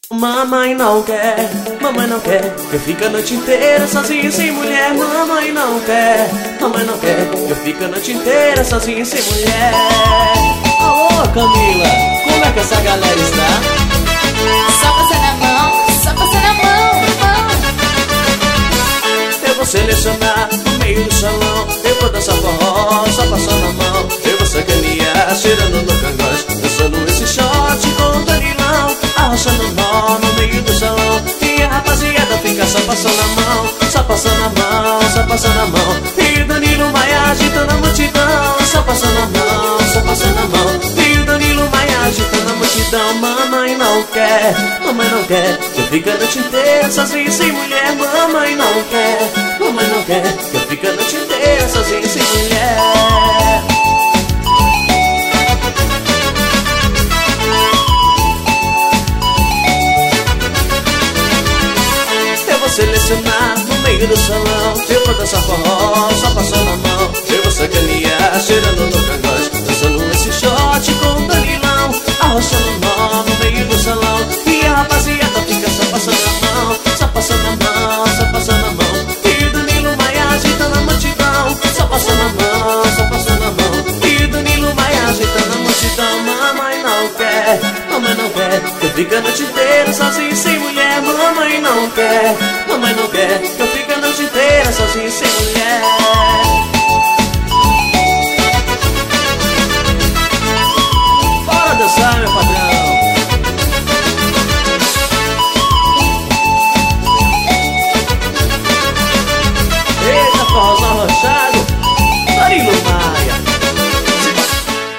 Mamãe não quer, mamãe não quer que eu fique a noite inteira sozinho sem mulher. Mamãe não quer, mamãe não quer que eu fique a noite inteira sozinho sem mulher. Alô Camila, como é que essa galera está? Só passando a mão, só passando a mão, mão. Eu vou selecionar no meio do salão, eu vou dançar forró, só passando a mão. Eu vou sacanear, cheirando no cangote, dançando esse shot com o Danilão, arrochando nó no meio do salão. E a rapaziada fica só passando a mão, só passando a mão, só passando a mão. E o Danilo Maia agitando a multidão, só passando a mão, só passando a mão. E o Danilo Maia agitando a multidão. Mamãe não quer que eu fique a noite inteira sozinho sem mulher. Mamãe não quer que eu fique a noite inteira sozinho sem mulher. Eu vou selecionar no meio do salão, eu vou dançar forró, só passando a mão. Eu vou sacanear, cheirando no cangote, dançando esse shot com o Danilão, arrochando nó no meio do salão. E a rapaziada fica só passando a mão, só passando a mão, só passando a mão. E o Danilo Maia agitando a multidão, só passando a mão, só passando a mão. E o Danilo Maia agitando a multidão. Mamãe não quer que eu fique a noite inteira sozinho sem mulher. Mamãe não quer que eu